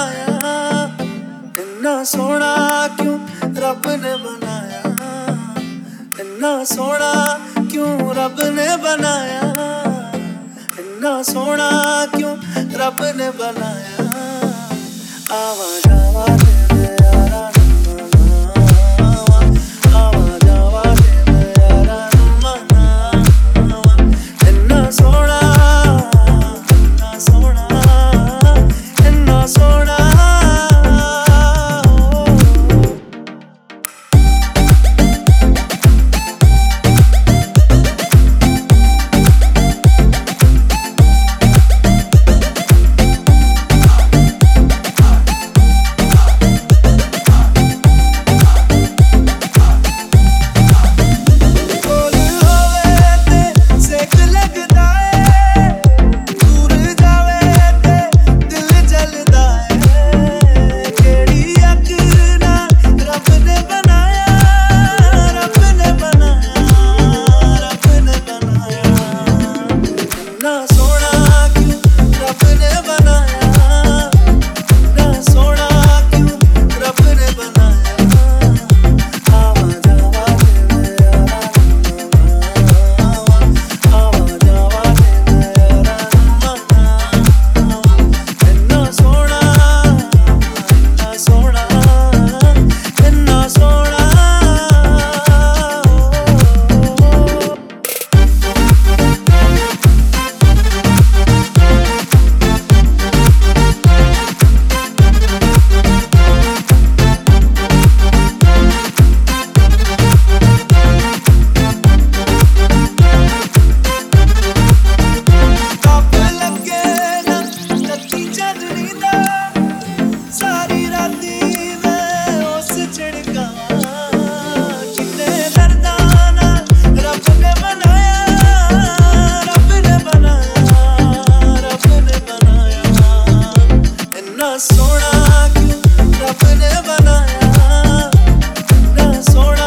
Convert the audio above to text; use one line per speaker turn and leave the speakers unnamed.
बनाया, इन्ना सोना क्यों रब ने बनाया, इन्ना सोना क्यों रब ने बनाया, इन्ना सोना क्यों रब ने बनाया। आवा जावा तेरे यारा आवा जावा तेरे यारा इन्ना सोना इन्ना सोना इन्ना सोना। सोना क्यों रब ने बनाया, इन्ना सोना